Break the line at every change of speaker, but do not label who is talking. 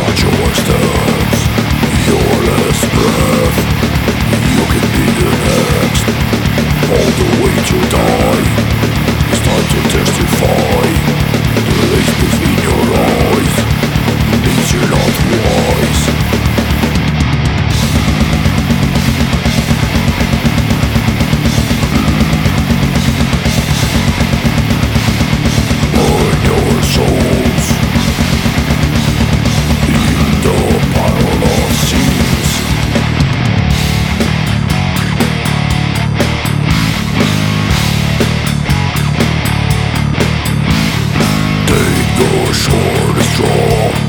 Watch your steps, your last breath. You can be the next, all the way to die. It's time to testify. The lace between your eyes means you're not wise. Burn your souls in the pile of sins. Take the shortest straw.